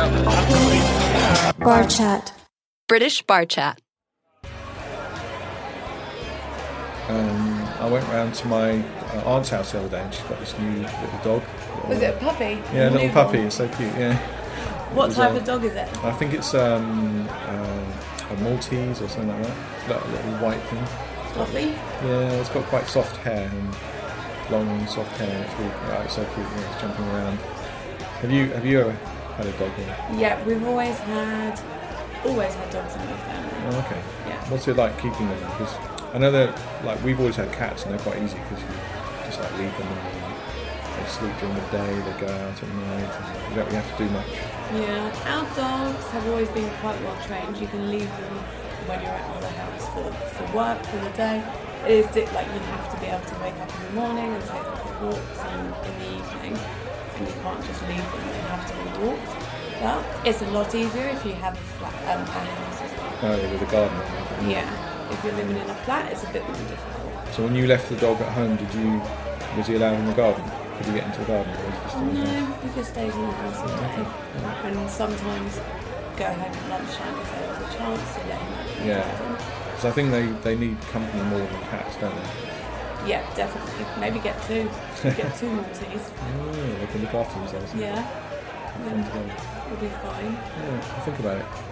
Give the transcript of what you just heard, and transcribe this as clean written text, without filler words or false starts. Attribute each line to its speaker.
Speaker 1: Bar chat.
Speaker 2: British bar chat.
Speaker 3: I went round to my aunt's house the other day, and she's got this new little dog.
Speaker 4: Was it a puppy?
Speaker 3: Yeah, a little
Speaker 4: New
Speaker 3: puppy.
Speaker 4: one?
Speaker 3: It's so cute. Yeah.
Speaker 4: What type of dog is it?
Speaker 3: I think it's a Maltese or something like that. It's like a little white thing.
Speaker 4: Fluffy?
Speaker 3: Yeah, it's got quite soft hair and long soft hair. It's really it's so cute. Yeah, it's jumping around. Have you ever had a dog here?
Speaker 4: Yeah, we've always had dogs in my family.
Speaker 3: Oh, okay.
Speaker 4: Yeah.
Speaker 3: What's it like keeping them? Because I know that we've always had cats and they're quite easy because you just leave them and they sleep during the day, they go out at night, and you don't really have to do much.
Speaker 4: Yeah, our dogs have always been quite well trained. You can leave them when you're at the house for work, for the day. It is you have to be able to wake up in the morning and take them for walks and in the evening. And you can't just leave them, they have to be walked. But it's a lot easier if you have a house as well.
Speaker 3: Oh, yeah, with a garden.
Speaker 4: Yeah, if you're living in a flat, it's a bit more difficult.
Speaker 3: So when you left the dog at home, was he allowed in the garden? Could he get into the garden? Or was he just in the house?
Speaker 4: No, he just stays in the house all day. And sometimes go home at lunchtime if there was a chance to let him out in the garden.
Speaker 3: Because I think they need company more than cats, don't they?
Speaker 4: Yeah, definitely. Maybe get two. Get two Maltese.
Speaker 3: Oh, they can look after themselves.
Speaker 4: Yeah.
Speaker 3: Fun together.
Speaker 4: It'll be fine.
Speaker 3: Yeah, I'll think about it.